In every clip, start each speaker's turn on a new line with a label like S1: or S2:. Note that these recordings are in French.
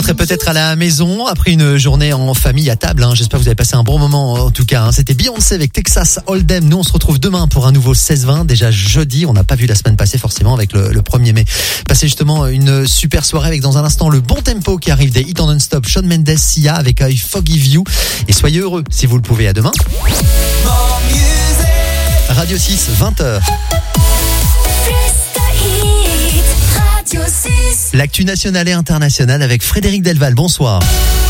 S1: rentrez peut-être à la maison après une journée en famille à table. J'espère que vous avez passé un bon moment en tout cas. C'était Beyoncé avec Texas Hold'em. Nous on se retrouve demain pour un nouveau 16-20. Déjà jeudi, on n'a pas vu la semaine passée forcément avec le 1er mai. Passez justement une super soirée avec dans un instant le bon tempo qui arrive des hits en non-stop. Shawn Mendes, Sia avec I Forgive You. Et soyez heureux si vous le pouvez. À demain. Radio 6, 20h. L'actu nationale et internationale avec Frédéric Delval. Bonsoir.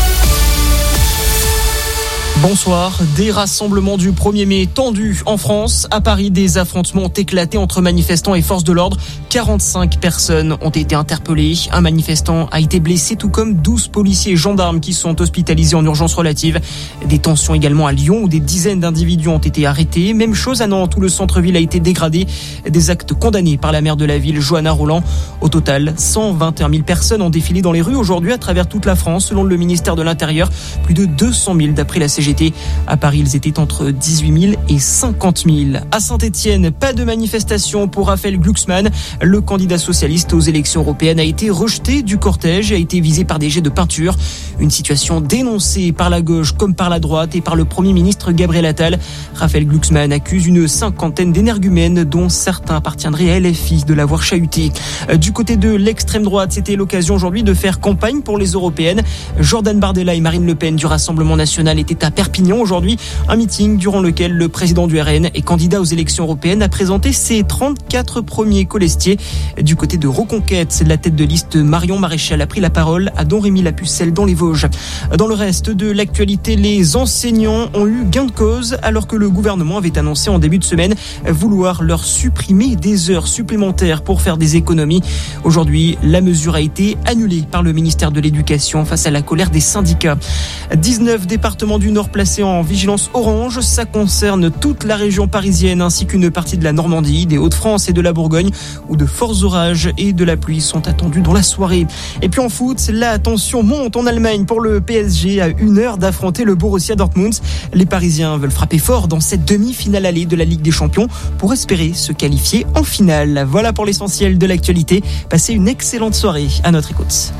S2: Bonsoir. Des rassemblements du 1er mai tendus en France. À Paris, des affrontements ont éclaté entre manifestants et forces de l'ordre. 45 personnes ont été interpellées. Un manifestant a été blessé, tout comme 12 policiers et gendarmes qui sont hospitalisés en urgence relative. Des tensions également à Lyon où des dizaines d'individus ont été arrêtés. Même chose à Nantes où le centre-ville a été dégradé. Des actes condamnés par la maire de la ville, Johanna Roland. Au total, 121 000 personnes ont défilé dans les rues aujourd'hui à travers toute la France, selon le ministère de l'Intérieur. Plus de 200 000 d'après la CGT. À Paris, ils étaient entre 18 000 et 50 000. À Saint-Étienne, pas de manifestation pour Raphaël Glucksmann. Le candidat socialiste aux élections européennes a été rejeté du cortège et a été visé par des jets de peinture. Une situation dénoncée par la gauche comme par la droite et par le Premier ministre Gabriel Attal. Raphaël Glucksmann accuse une 50aine d'énergumènes dont certains appartiendraient à LFI de l'avoir chahuté. Du côté de l'extrême droite, c'était l'occasion aujourd'hui de faire campagne pour les européennes. Jordan Bardella et Marine Le Pen du Rassemblement national étaient à Perpignan aujourd'hui, un meeting durant lequel le président du RN et candidat aux élections européennes a présenté ses 34 premiers colistiers. Du côté de Reconquête, la tête de liste Marion Maréchal a pris la parole à Don Rémy Lapucelle dans les Vosges. Dans le reste de l'actualité, les enseignants ont eu gain de cause alors que le gouvernement avait annoncé en début de semaine vouloir leur supprimer des heures supplémentaires pour faire des économies. Aujourd'hui, la mesure a été annulée par le ministère de l'Éducation face à la colère des syndicats. 19 départements du Nord placés en vigilance orange. Ça concerne toute la région parisienne ainsi qu'une partie de la Normandie, des Hauts-de-France et de la Bourgogne où de forts orages et de la pluie sont attendus dans la soirée. Et puis en foot, la tension monte en Allemagne pour le PSG à 1 heure d'affronter le Borussia Dortmund. Les Parisiens veulent frapper fort dans cette demi-finale allée de la Ligue des Champions pour espérer se qualifier en finale. Voilà pour l'essentiel de l'actualité. Passez une excellente soirée à notre écoute.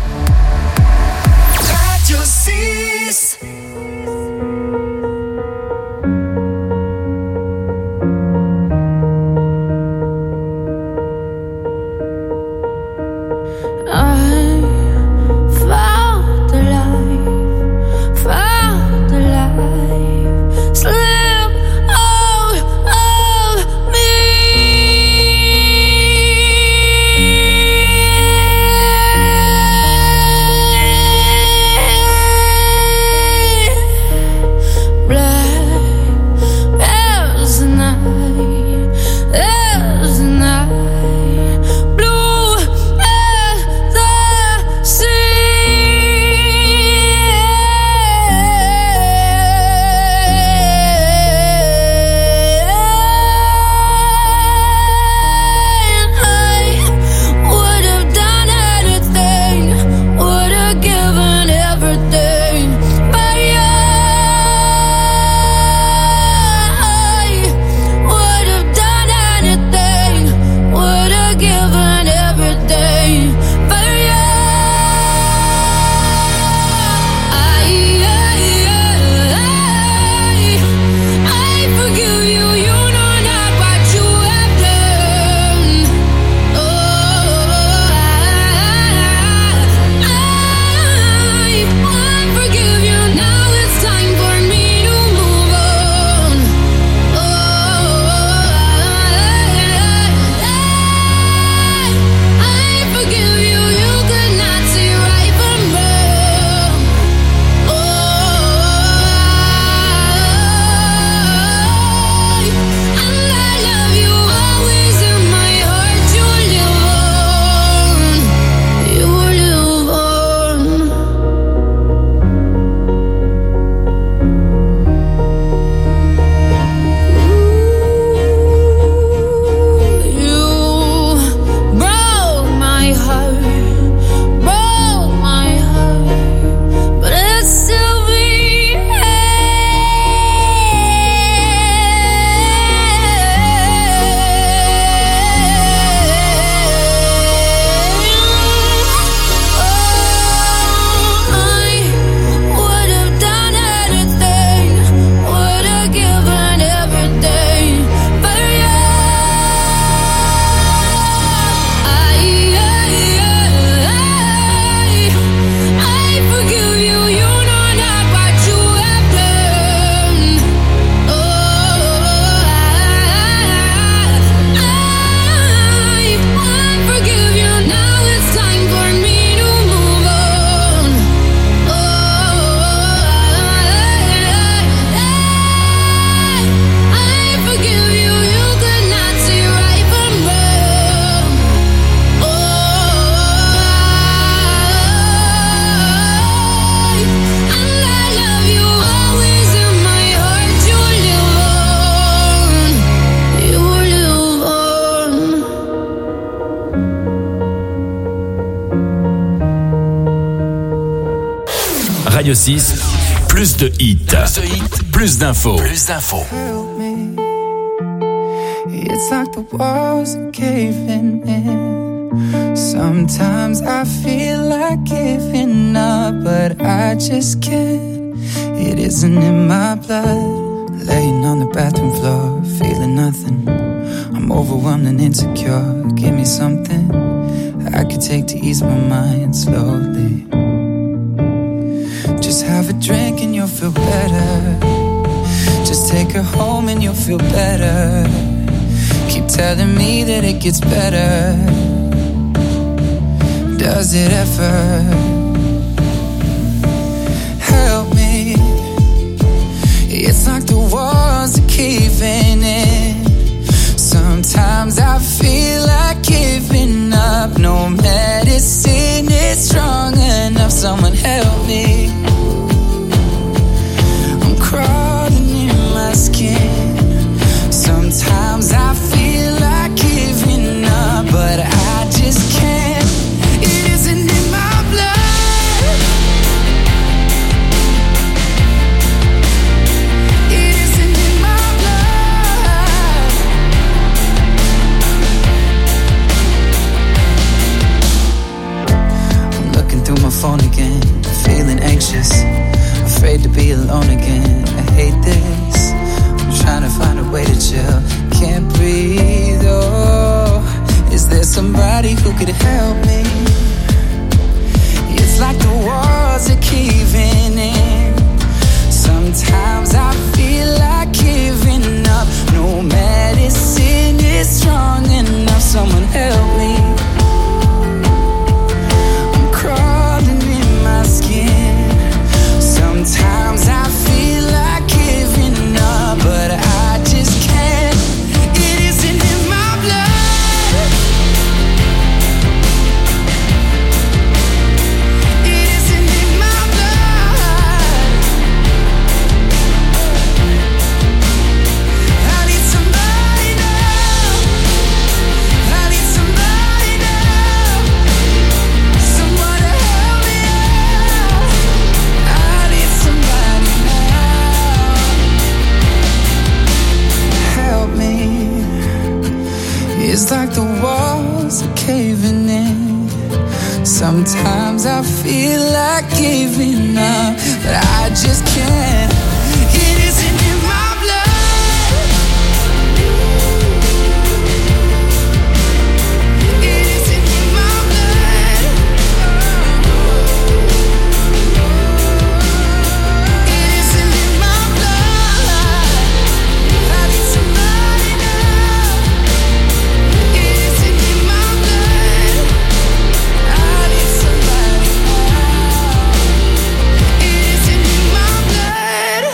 S2: Radio 6.
S3: Radio 6, plus de hits, plus d'infos.
S4: Help me. It's like the walls are caving in. Sometimes I feel like giving up, but I just can't. It isn't in my blood. Laying on the bathroom floor, feeling nothing. I'm overwhelmed and insecure. Give me something I could take to ease my mind slowly. Just have a drink and you'll feel better. Just take her home and you'll feel better. Keep telling me that it gets better. Does it ever? Help me. It's like the walls are caving in. Sometimes I feel like giving up. No medicine is strong enough. Someone help me. I'm crawling in my skin. Sometimes I feel like giving up, but I just can't. It isn't in my blood. It isn't in my blood. I'm looking through my phone again, feeling anxious, afraid to be alone again. I hate this. Trying to find a way to chill. Can't breathe, oh. Is there somebody who could help me? It's like the walls are caving in. Sometimes I feel like giving up. No medicine is strong enough. Someone help me. I'm crawling in my skin. Sometimes I feel like giving up, but I just can't. It isn't in my blood. It isn't in my blood. I need somebody now. I need somebody now. Someone to help me out. I need somebody now. Help me. It's like the walls are caving in. Sometimes I feel like giving up, but I just can't. It isn't in my blood. It isn't in my blood. It isn't in my blood. I need somebody now. It isn't in my blood. I need somebody now. It isn't in my blood.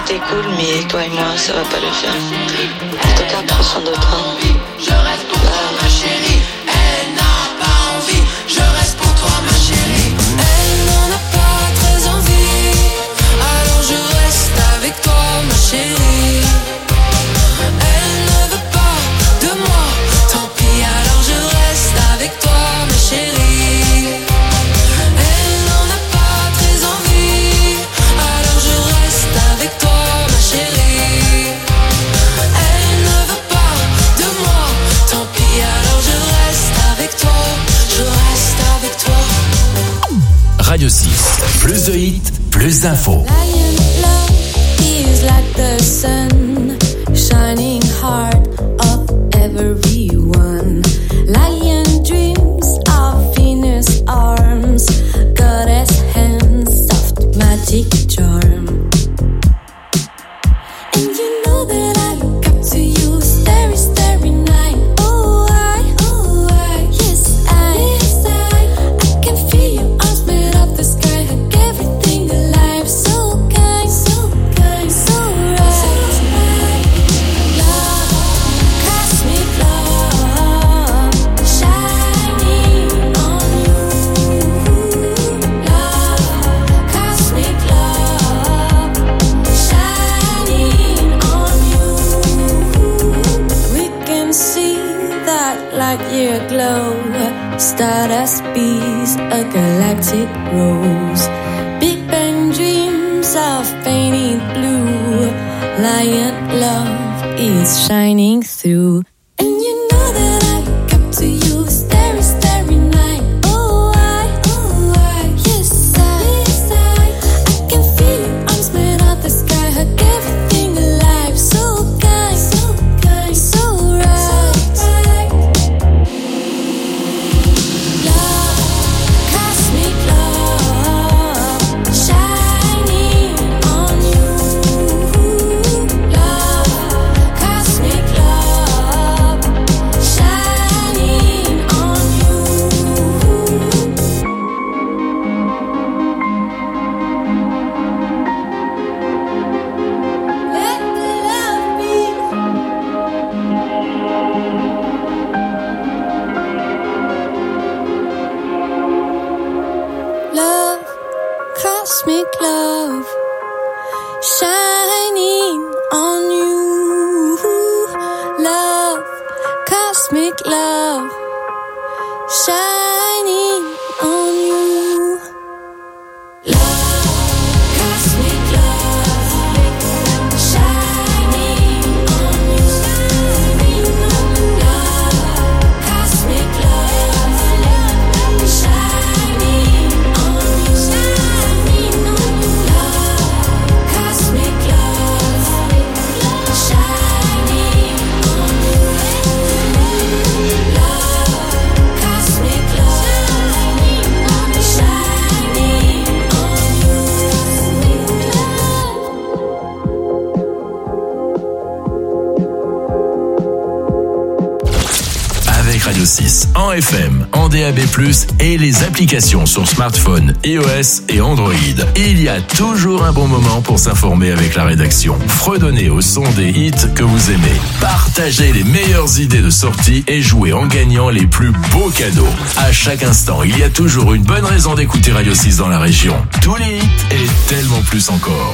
S5: t'es cool, mais toi et moi, ça va pas le faire. En tout cas, prends soin de toi.
S6: Je reste pour toi, ma chérie. Elle n'a pas envie. Je reste pour toi, ma chérie. Elle n'en a pas très envie. Alors je reste avec toi, ma chérie. Elle ne veut pas de moi. Tant pis, alors je reste avec toi, ma chérie. Elle n'en a pas très envie. Alors je reste avec toi, ma chérie. Elle ne veut pas de moi. Tant pis, alors je reste avec toi. Je reste avec toi.
S3: Radio 6, plus de hits, plus d'infos.
S7: Lion love is like the sun, shining heart of everyone. Lion dreams of Venus arms, goddess hands, soft magic charm. And you know that I look up to you, starry, starry night. Oh, yes, I can feel your arms made of the sky, hug everything alive. So kind, so kind, so right. Love, cosmic love, shining on you. Love, cosmic love, shining on you. We can see that light year glow, stardust bees, a galactic rose. Big Bang dreams of painted blue. Lion love is shining through. And you know that I look up to you, starry, starry night. Oh, yes, I can feel your arms made of the sky, hug everything alive. So kind, so kind, so right. Love, cosmic love, shining on you. Love, cosmic love, shining on you. Let the love be. Love, cosmic love, shining on you. Love, cosmic love, shining on you. Love, cosmic love, shining on you. Love, cosmic love, shining on you. Love, cosmic love, shining on you. Love, cosmic love, shining
S3: Avec Radio 6, en FM, en DAB+, et les applications sur smartphone, iOS et Android. Il y a toujours un bon moment pour s'informer avec la rédaction. Fredonnez au son des hits que vous aimez. Partagez les meilleures idées de sortie et jouez en gagnant les plus beaux cadeaux. À chaque instant, il y a toujours une bonne raison d'écouter Radio 6 dans la région. Tous les hits et tellement plus encore.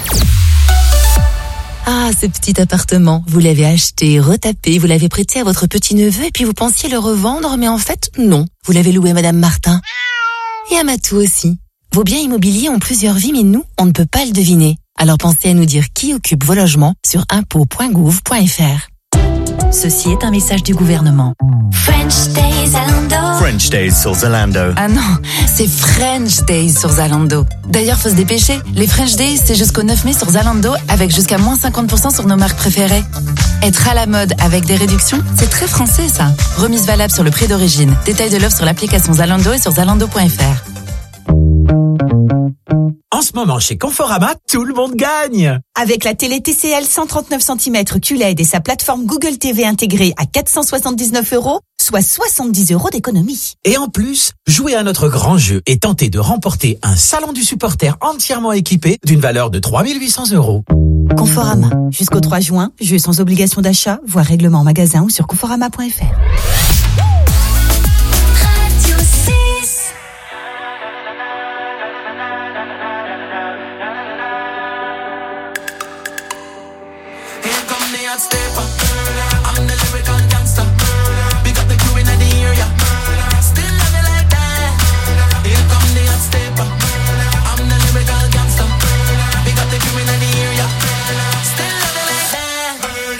S8: Ah, ce petit appartement, vous l'avez acheté, retapé, vous l'avez prêté à votre petit-neveu et puis vous pensiez le revendre, mais en fait, non. Vous l'avez loué à Madame Martin. Et à Matou aussi. Vos biens immobiliers ont plusieurs vies, mais nous, on ne peut pas le deviner. Alors pensez à nous dire qui occupe vos logements sur impôts.gouv.fr. Ceci est un message du gouvernement.
S7: French Days Zalando.
S9: French Days sur Zalando.
S8: Ah non, c'est French Days sur Zalando. D'ailleurs, faut se dépêcher. Les French Days, c'est jusqu'au 9 mai sur Zalando, avec jusqu'à moins 50% sur nos marques préférées. Être à la mode avec des réductions, c'est très français ça. Remise valable sur le prix d'origine. Détail de l'offre sur l'application Zalando et sur zalando.fr.
S10: En ce moment, chez Conforama, tout le monde gagne.
S11: Avec la télé TCL 139 cm QLED et sa plateforme Google TV intégrée à 479 €, soit 70 € d'économie.
S10: Et en plus, jouez à notre grand jeu et tentez de remporter un salon du supporter entièrement équipé d'une valeur de 3 800 €.
S11: Conforama. Jusqu'au 3 juin, jeu sans obligation d'achat, voire règlement en magasin ou sur conforama.fr.
S6: Radio 6.
S9: Here come the hot stepper. I'm the lyrical gangster. Big up the crew in the area. Still love it like that. Here come the hot stepper. I'm the lyrical gangster. Big up the crew in the area. Still love it like that.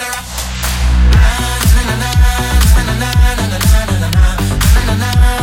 S9: Na na na na na na na na na na na na na.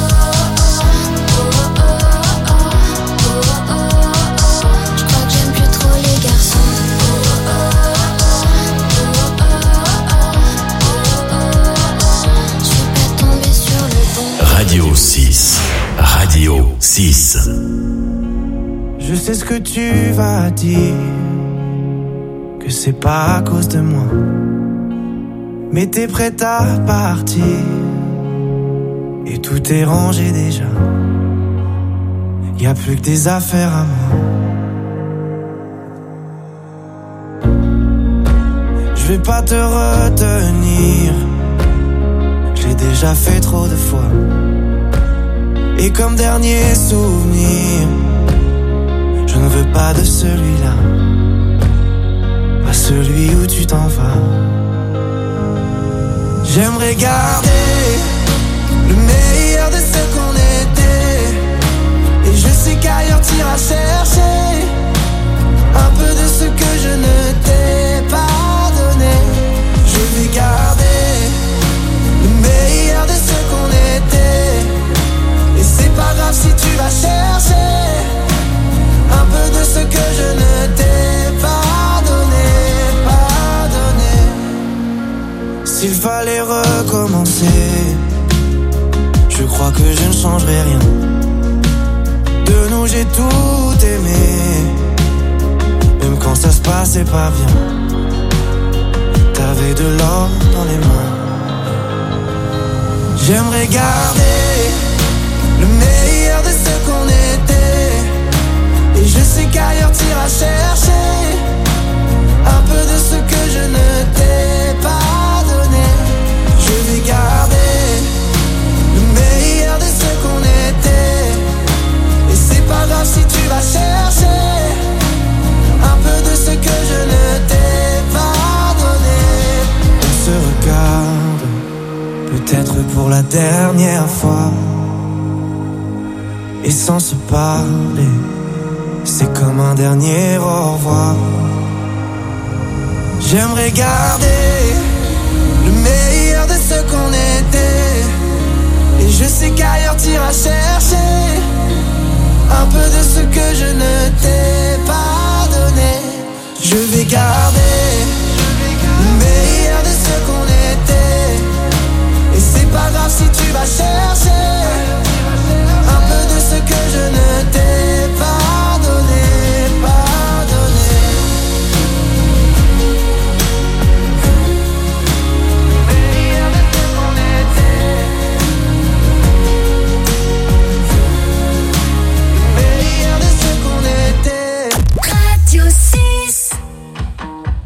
S6: Je crois que j'aime plus
S3: Radio 6. Radio 6.
S12: Je sais ce que tu vas dire, que c'est pas à cause de moi. Mais t'es prête à partir, et tout est rangé déjà. Y'a plus que des affaires à moi. Je vais pas te retenir, j'ai déjà fait trop de fois. Et comme dernier souvenir, je ne veux pas de celui-là, pas celui où tu t'en vas. J'aimerais garder le meilleur de ce qu'on était, et je sais qu'ailleurs t'iras chercher un peu de ce que je ne t'ai pas donné. Je vais garder le meilleur de ce qu'on était, et c'est pas grave si tu vas chercher un peu de ce que je ne t'ai pas donné, pas donné. S'il fallait recommencer, je crois que je ne changerai rien. De nous j'ai tout aimé, même quand ça se passait pas bien. T'avais de l'or dans les mains. J'aimerais garder le meilleur de ce qu'on était, et je sais qu'ailleurs t'iras chercher un peu de ce que je ne t'ai pas donné. Je vais garder le meilleur de ce qu'on était, et c'est pas grave si tu vas chercher un peu de ce que je ne t'ai pas donné. On se regarde, peut-être pour la dernière fois, et sans se parler, c'est comme un dernier au revoir. J'aimerais garder le meilleur de ce qu'on était, et je sais qu'ailleurs t'iras chercher un peu de ce que je ne t'ai pas donné. Je vais garder le meilleur de ce qu'on était, et c'est pas grave si tu vas chercher un peu de ce que je ne t'ai pas donné, pas donné. Meilleur de ce qu'on était, meilleur de ce qu'on était.
S6: Radio 6.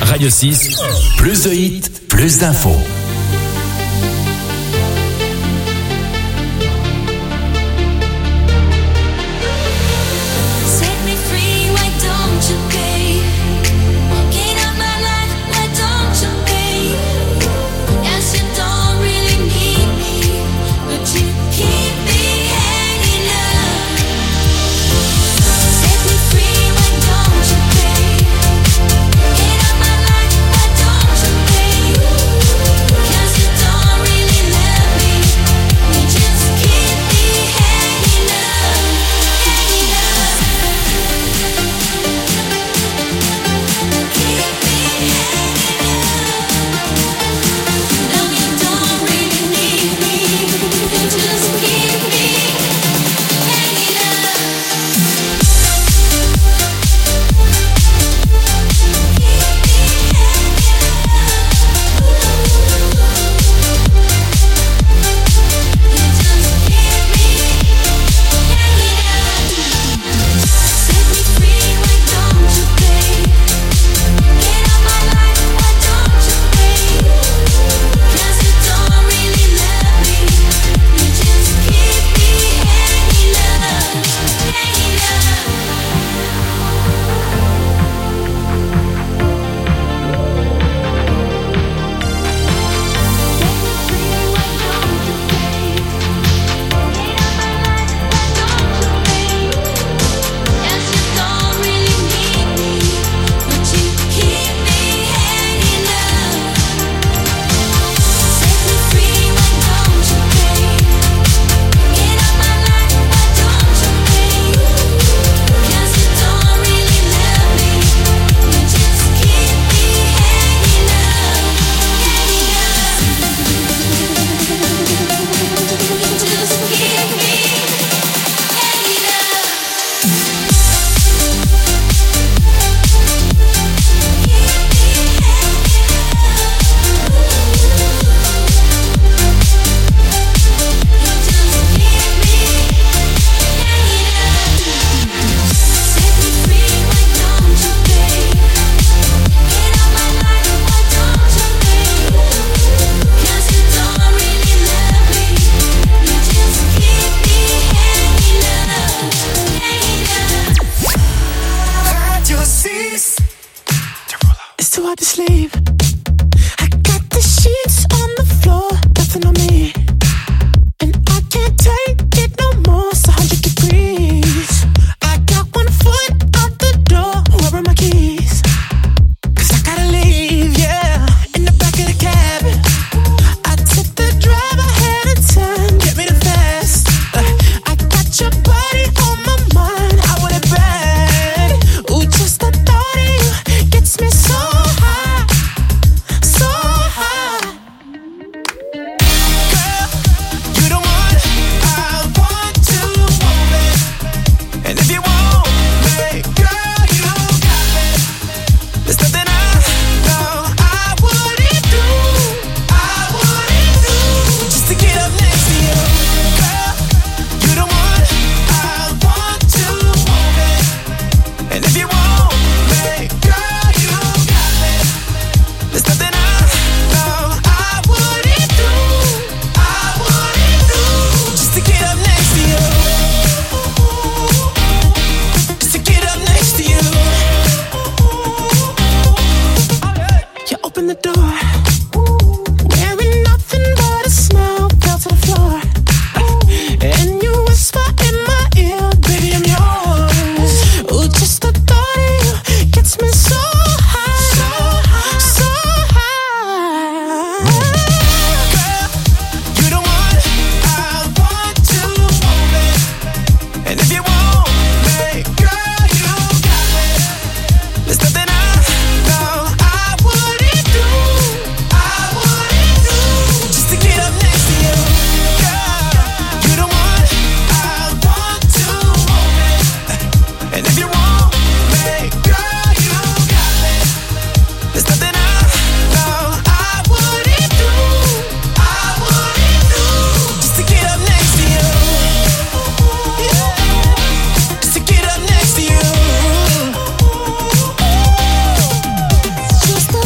S3: Radio 6, plus de hits, plus d'infos.
S6: Just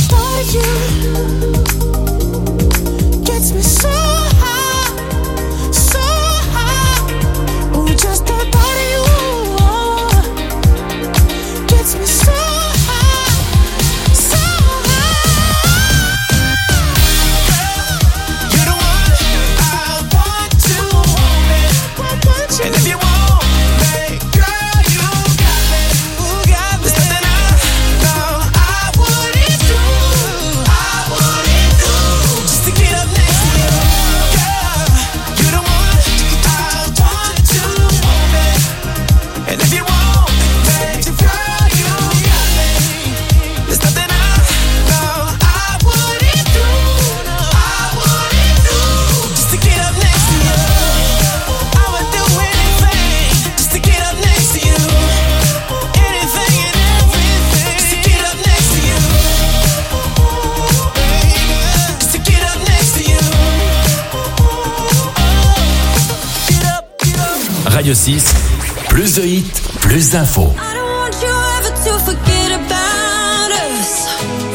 S3: Radio 6, plus de hits, plus d'infos.
S7: I don't want you ever to forget about us.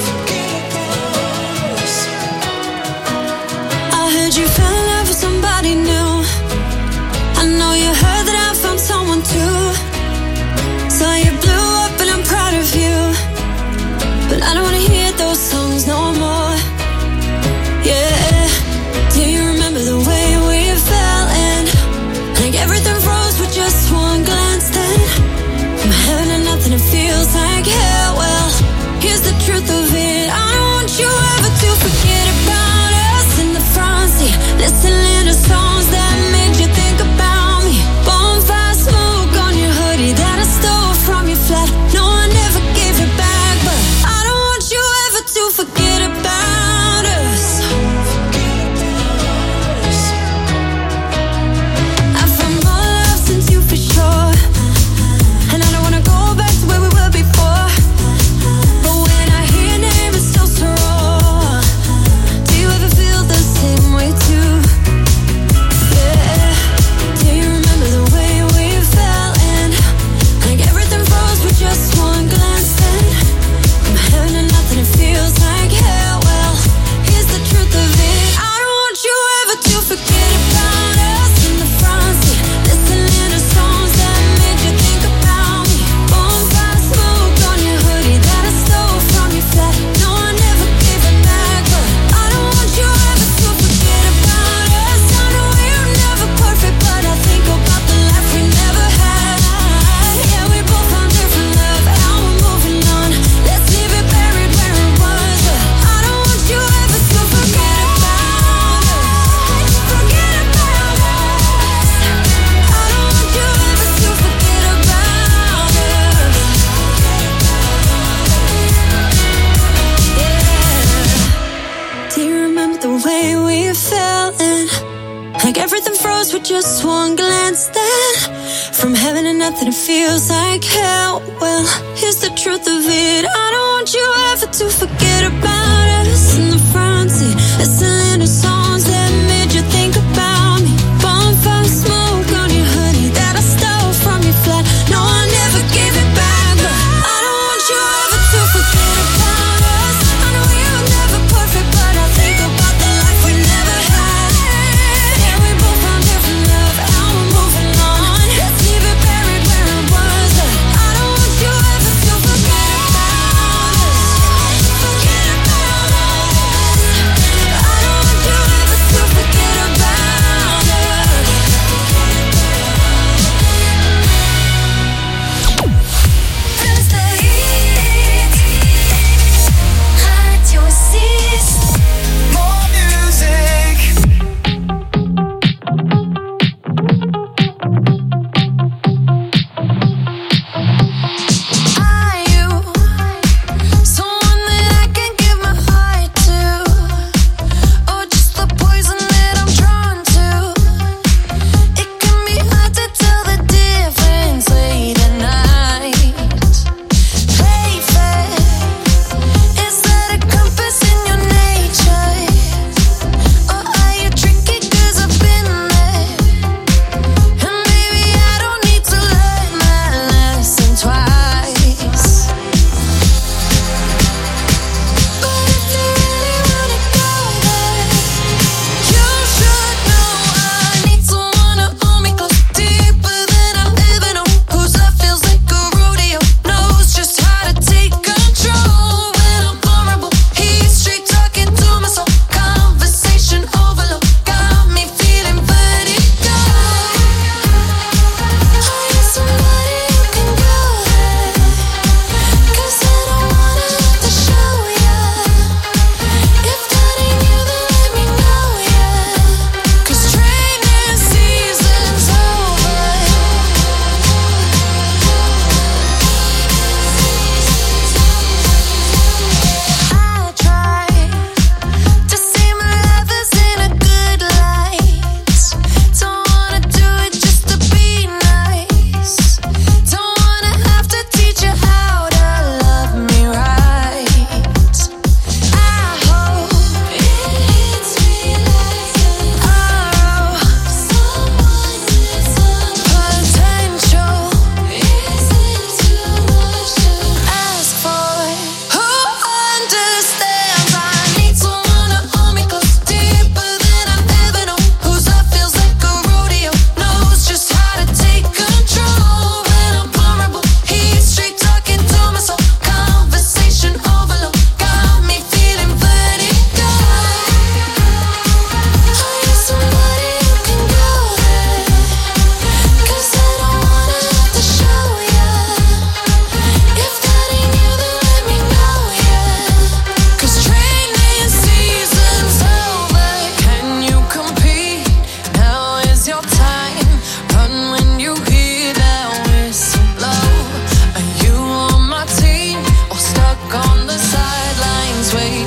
S7: I heard you fell in love with somebody new. I know you heard that I found someone too. So you blew up and I'm proud of you. But I don't wanna hear those songs no more. Yeah. Do you remember the way we fell in? Like everything froze with just one glance then. From heaven to nothing, it feels like hell. Well, here's the truth of it. I don't want you ever to forget about us in the front seat, listening to songs that made you think about me. Bonfire smoke on your hoodie that I stole from your flat. No, I never gave it back, but I don't want you ever to forget about us. I found more love since you for sure, and I don't wanna go back to where we were before. But when I hear your name, it's so raw. Do you ever feel the same way too? Yeah. Do you remember the way we fell in? Like everything froze with just one glance then. From heaven to nothing, it feels like hell. Well, here's the truth of it. I don't want you ever to forget about us in the front seat, listening to songs that made you think about me. Bonfire smoke on your hoodie that I stole from your flat. No, I never gave it back, but I don't want you ever to forget about us. I know we're never perfect, but I think about the life we never had. Yeah, we both found different love, now we're moving on. Let's leave it buried where it was, but I don't want you ever to forget about us. Forget about us. I don't want you ever to forget about us. Yeah. Do you remember the way we fell in? Like everything froze with just one glance then. From heaven to nothing, it feels like hell. Well, here's the truth of it. I don't want you ever to forget about us in the front seat, listening to songs that made you think about me. Bonfire smoke on your hoodie that I stole from your flat. No, I never gave it back, but I don't want you ever to forget about us. I know we were never perfect, but I think about the life we never had. Yeah, we both found different love, now we're moving on. Let's leave it buried where it was, but I don't want you ever to forget about us. Forget about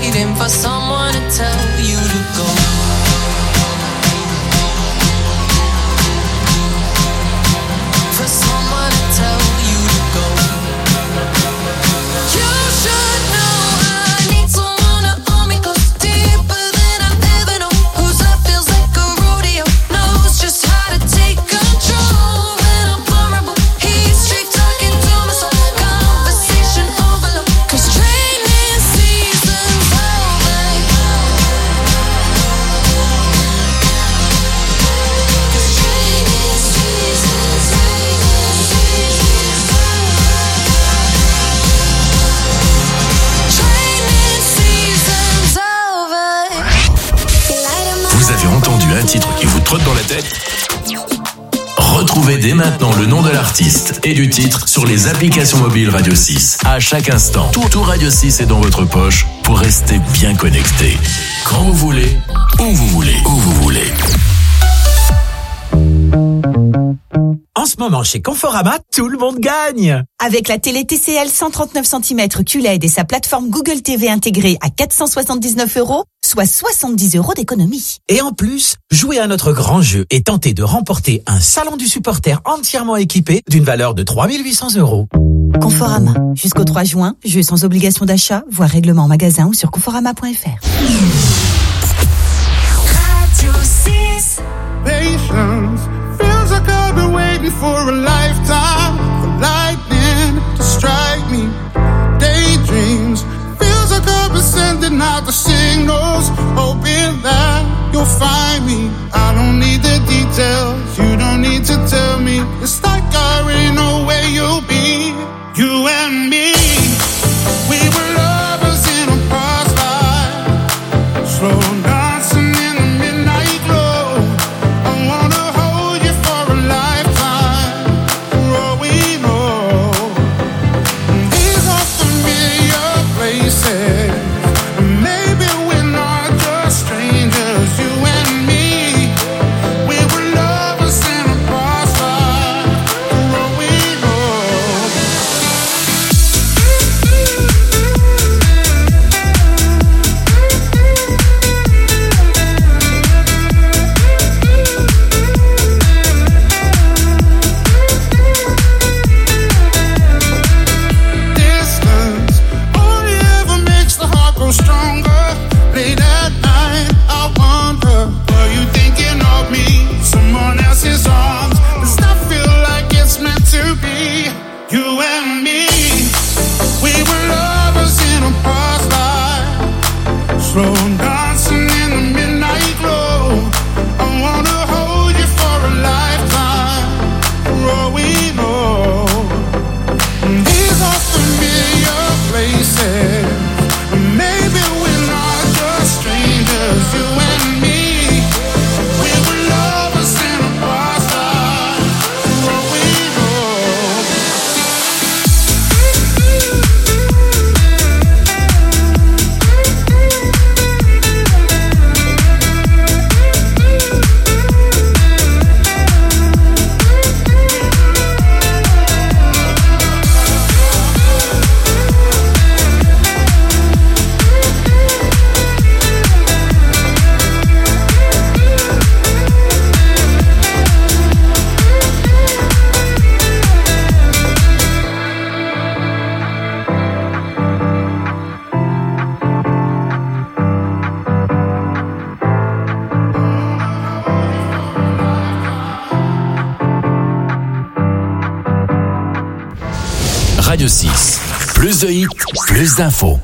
S6: waiting for someone to tell you to go. For someone to tell you to go. You should know I need someone to hold me close, deeper than I've ever known. Whose love feels like a rodeo, knows just how to take control. When I'm vulnerable, he's straight talking to my soul. Conversation overload, 'cause training season's over. 'Cause training season's
S3: Vous avez entendu un titre qui vous trotte dans la tête? Retrouvez dès maintenant le nom de l'artiste et du titre sur les applications mobiles Radio 6. À chaque instant, tout Radio 6 est dans votre poche pour rester bien connecté. Quand vous voulez, où vous voulez, où vous voulez.
S10: En ce moment, chez Conforama, tout le monde gagne.
S11: Avec la télé TCL 139 cm QLED et sa plateforme Google TV intégrée à 479 €, soit 70 € d'économie.
S10: Et en plus, jouez à notre grand jeu et tentez de remporter un salon du supporter entièrement équipé d'une valeur de 3 800 €.
S11: Conforama. Jusqu'au 3 juin, jeu sans obligation d'achat, voire règlement en magasin ou sur conforama.fr.
S6: Radio 6.
S12: Patience feels like I've been waiting for a lifetime for lightning to strike me. Daydreams feels like I've been sending out the signals, hoping that you'll find me. I don't need the details, you don't need to tell me. It's like I already know where you'll be. You and me, we were lovers in a past life, slow dancing in the midnight glow. I wanna hold you for a lifetime, for all we know. These are familiar places, maybe we're not just strangers. You and me, we were lovers in a past life, for all we know. Distance only ever makes the heart grow stronger. Late at night, I wonder, are you thinking of me? Someone else's arms. Does that feel like it's meant to be? You and me, we were lovers in a past life, slow dancing in the midnight glow. I wanna hold you for a lifetime, for all we know. These are familiar places, maybe we're not just strangers. You and me, we were lovers in a past life, for all we know.
S3: Radio 6. Plus de hits, plus d'infos.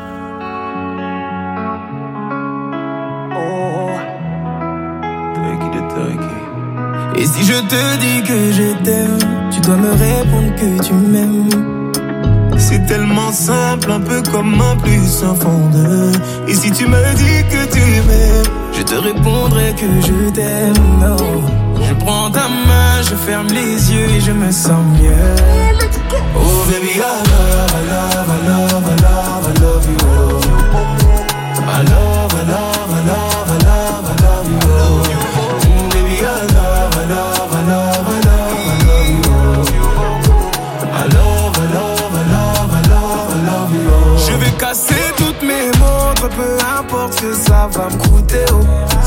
S13: Et si je te dis que je t'aime, tu dois me répondre que tu m'aimes. C'est tellement simple, un peu comme un plus un fond de. Et si tu me dis que tu m'aimes, je te répondrai que je t'aime. Oh. Je prends ta main, je ferme les yeux et je me sens mieux. Oh baby, I love, I love, I love, I love, I love you. I love, I love, I love, I love, I love you. Baby, I love, I love, I love, I love, I love you. I love, I love, I love, I love, I love you. Je vais casser toutes mes montres peu importe ce que ça va me coûter, oh.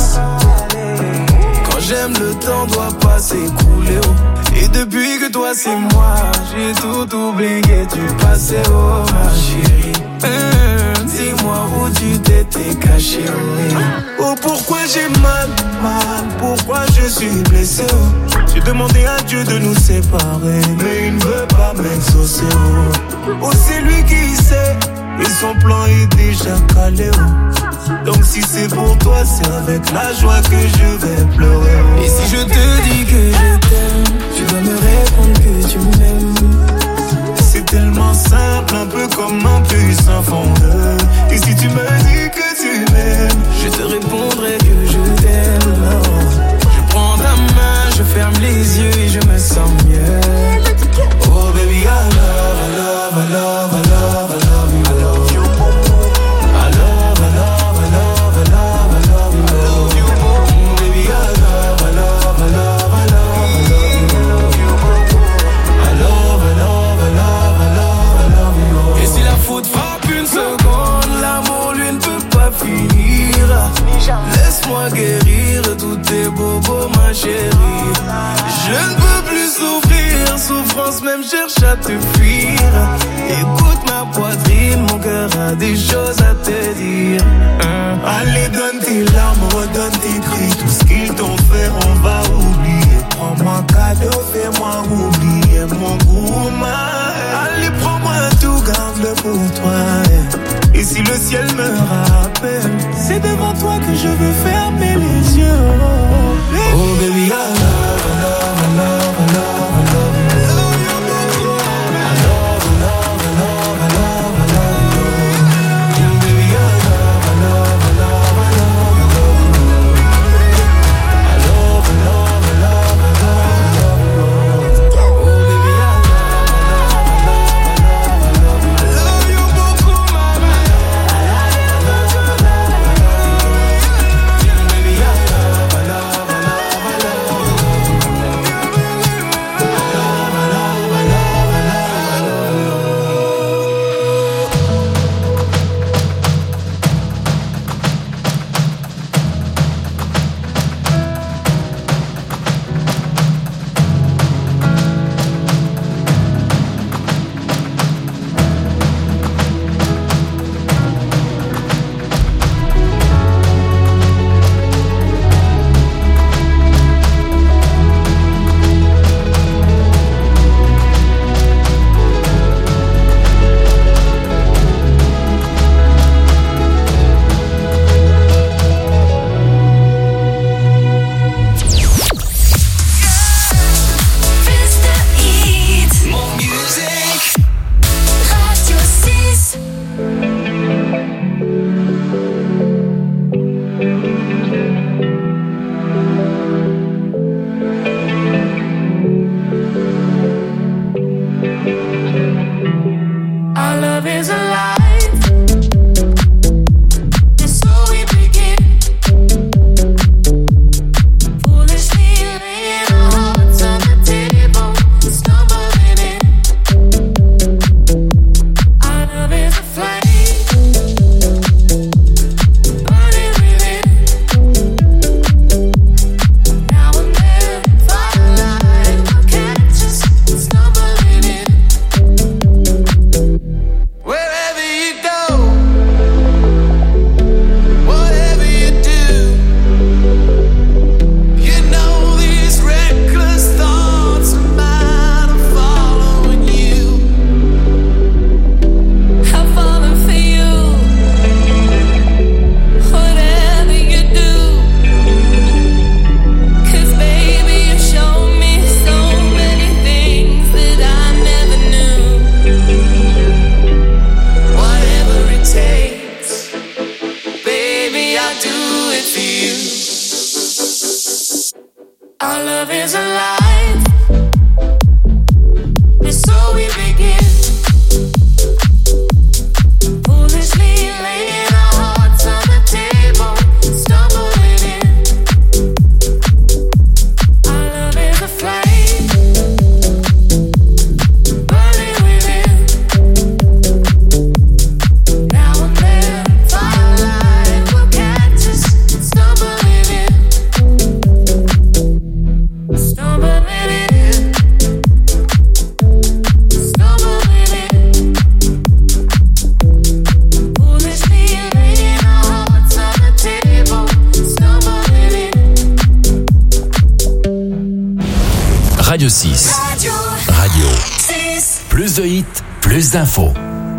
S13: Quand j'aime, le temps doit pas s'écouler, oh. Et depuis que toi c'est moi, j'ai tout oublié du passé, oh ma chérie. Dis-moi où tu t'étais caché, oh pourquoi j'ai mal, pourquoi je suis blessé, oh. J'ai demandé à Dieu de nous séparer, mais il ne veut pas m'exaucer, oh c'est lui qui sait, et son plan est déjà calé, oh. Donc si c'est pour toi, c'est avec la joie que je vais pleurer, oh. Et si je te dis que je t'aime, tu dois me répondre que tu m'aimes. C'est tellement simple, un peu comme un puissant fondeur. Et si tu me dis que tu m'aimes, je te répondrai que je t'aime. Je prends ta main, je ferme les yeux et je me sens mieux. Oh baby, I love, I love, I love, I love, I love you. I love you. I love, I love, I love, I love, I love you. I love you. Baby, I love, I love, I love, I love, I love you. I love, I love, I love, I love, I love you. Et si la faute frappe une seconde, l'amour lui ne peut pas finir. Laisse-moi guérir tous tes bobos, ma chérie. Je ne peux plus souffrir, souffrance même cherche à te fuir. Écoute ma poitrine, mon cœur a des choses à te dire. Allez, donne tes larmes, redonne tes cris. Tout ce qu'ils t'ont fait, on va oublier. Prends-moi cadeau, fais-moi oublier mon goût. Allez, prends-moi tout, garde-le pour toi. Et si le ciel me rappelle, c'est devant toi que je veux fermer les yeux. Oh baby, I love, I love, I love, I love, I love you. I love, I love, I love, I love, I love you. Baby, I love, I love, I love, I love, I love you. I love, I love, I love, I love, I love you. Oh baby, I love, I love, I love, I love, I love you beaucoup, mama. I love you, I love, I love, I love you. Baby, I love, I love, I love, I love you. Our love is alive. It's so we begin. Foolishly laying our hearts on the table, stumbling in. Our love is a flame, burning within. Now and then, firelight will catch us stumbling in. Wherever you go, whatever you do, you know these reckless thoughts of mine are following you. I'm falling for you. Whatever you do, 'cause baby you show me so many things that I never knew. Whatever it takes, baby, I'll do it for you. Our love is alive. And so we begin. Foolishly laying our hearts on the table, stumbling in. Our love is a flame, burning within. Now and then, firelight
S3: Radio 6. Radio 6. Plus de hits, plus d'infos.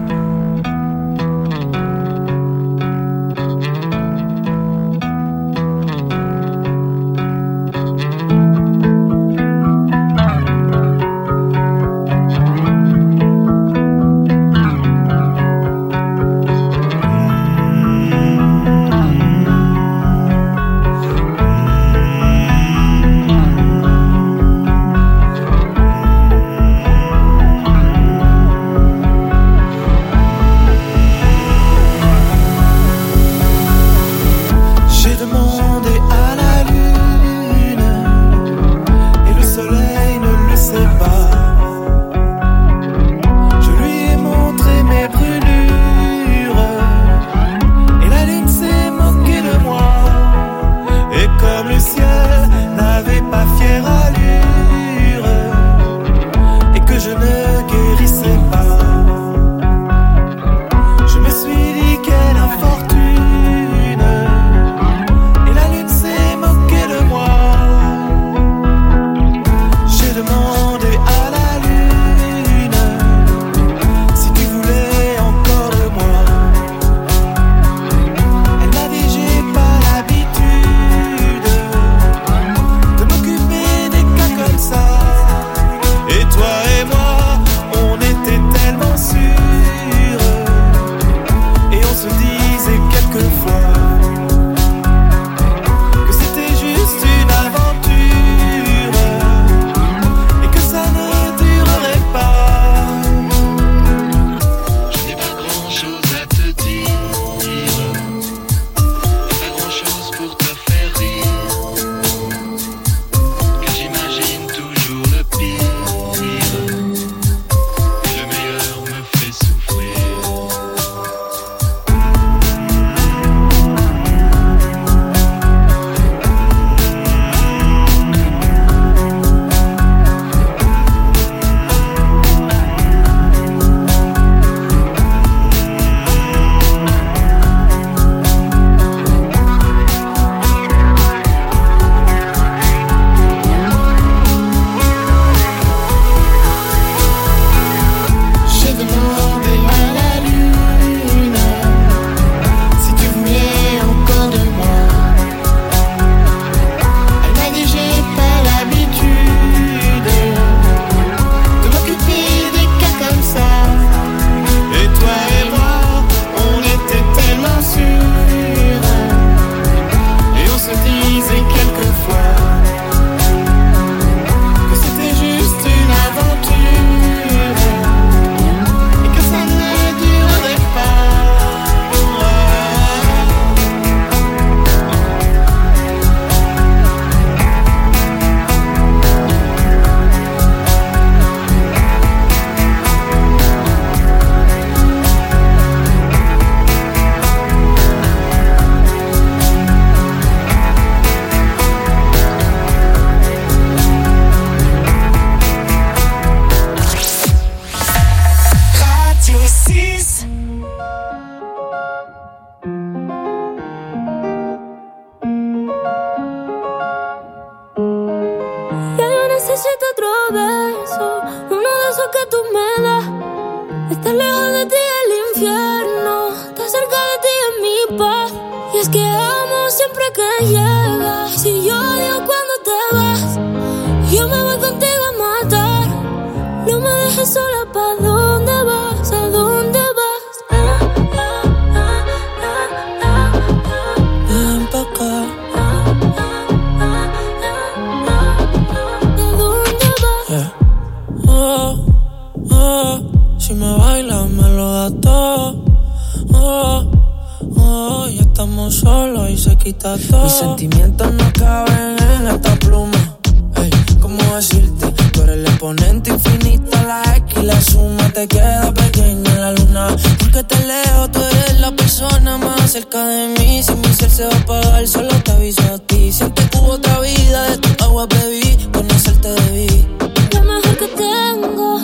S14: Mis sentimientos no caben en esta pluma. Ey, ¿cómo decirte? Tú eres el exponente infinito, la X y la suma te queda pequeña en la luna. Porque te leo, tú eres la persona más cerca de mí. Si mi ser se va a apagar, solo te aviso a ti. Siente que hubo otra vida, de tu agua bebí, conocerte debí.
S7: Lo mejor que tengo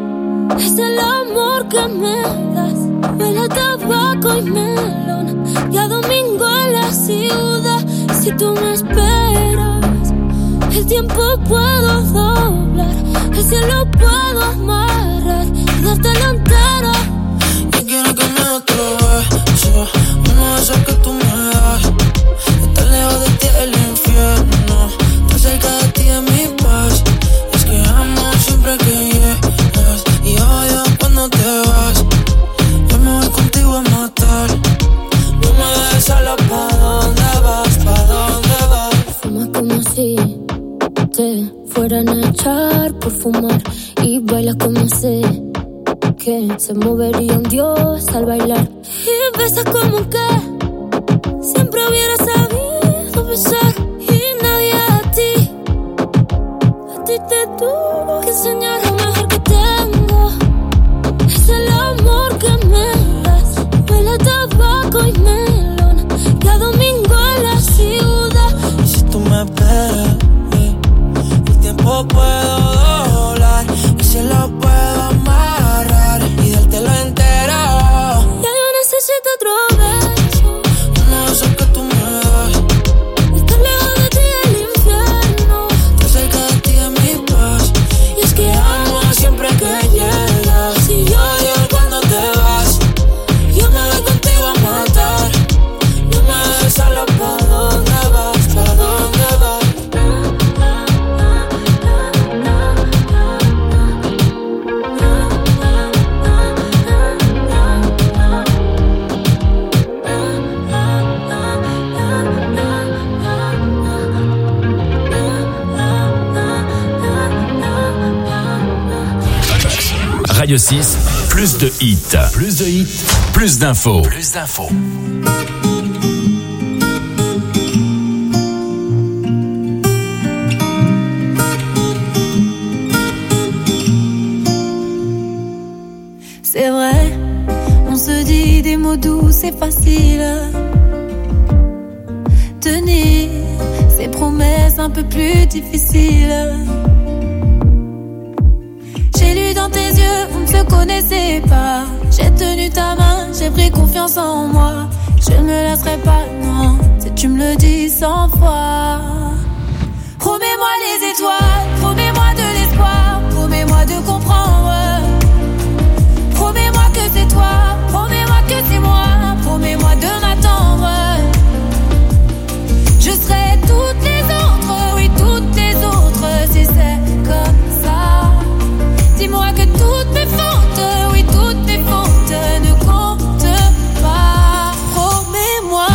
S7: es el amor que me das. Huele a tabaco y melón, y a domingo en la ciudad. Si tú me esperas, el tiempo puedo doblar El cielo puedo amarrar y dártelo entero.
S14: Yo quiero que me des otro beso, uno de esos que tú me das. Estar lejos de ti es el infierno, estar cerca de ti es mi paz. Es que amo siempre que llegas y odio cuando te vas. Yo me voy contigo a matar. No me dejes sola, ¿pa' dónde vas? ¿Pa' dónde vas?
S7: Fuma como si te fueran a echar por fumar y baila como sé que se movería un dios al bailar. Y besas como que siempre hubiera sabido besar y nadie a ti te tuvo que enseñar lo mejor que tengo. Es el amor que me das, huele a tabaco y melón, cada domingo en la ciudad.
S14: Y si tú me esperas, el tiempo puedo doblar y se lo puedo amarrar y dártelo entero.
S7: Ya yo necesito otro beso,
S14: uno de esos que tú me das.
S7: estar lejos de ti es el infierno,
S14: Estar cerca de ti es mi paz.
S7: y es que
S14: Amo siempre que llegas y odio cuando te vas. Yo me voy contigo a matar. No me dejes sola, ¿pa' dónde vas? ¿Pa' dónde vas?
S3: Radio 6, plus de hits. Plus de hits, plus d'infos. Plus d'infos.
S7: c'est vrai, on se dit des mots doux, c'est facile. Tenir ses promesses un peu plus difficiles. J'ai lu dans tes yeux, on ne se connaissait pas. J'ai tenu ta main, j'ai pris confiance en moi. Je ne me lasserai pas, non, si tu me le dis 100 fois. Promets-moi les étoiles, promets-moi de l'espoir, promets-moi de comprendre. Promets-moi que c'est toi, promets-moi que c'est moi, promets-moi de m'attendre. Je serai toutes les autres, oui toutes les autres, si c'est comme ça. Dis-moi que toutes mes fautes, oui toutes mes fautes ne comptent pas. Promets-moi.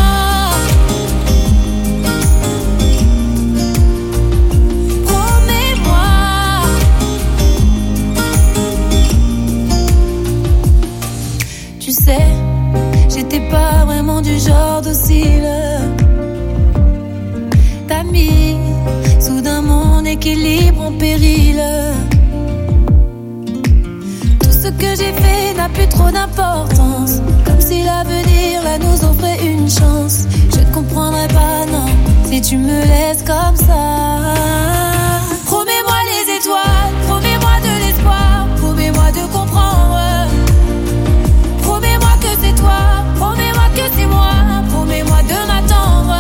S7: Promets-moi. Tu sais, j'étais pas vraiment du genre docile. T'as mis soudain mon équilibre en péril. Tout ce que j'ai fait n'a plus trop d'importance, comme si l'avenir là nous offrait une chance. Je ne comprendrai pas, non, si tu me laisses comme ça. Promets-moi les étoiles, promets-moi de l'espoir, promets-moi de comprendre. Promets-moi que c'est toi, promets-moi que c'est moi, promets-moi de m'attendre.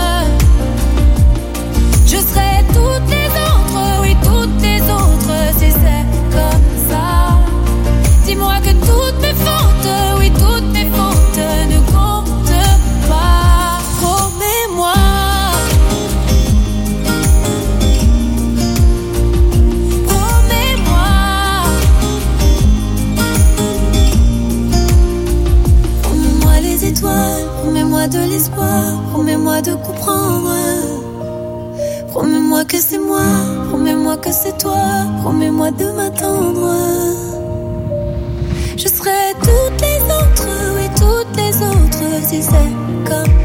S7: Je serai toutes les autres, oui toutes les autres, si c'est comme ça. Dis-moi que toutes mes fautes, oui toutes mes fautes ne comptent pas. Promets-moi. Promets-moi. Promets-moi les étoiles, promets-moi de l'espoir, promets-moi de comprendre. Promets-moi que c'est moi, promets-moi que c'est toi, promets-moi de m'attendre. Je serai toutes les autres, oui toutes les autres, si c'est comme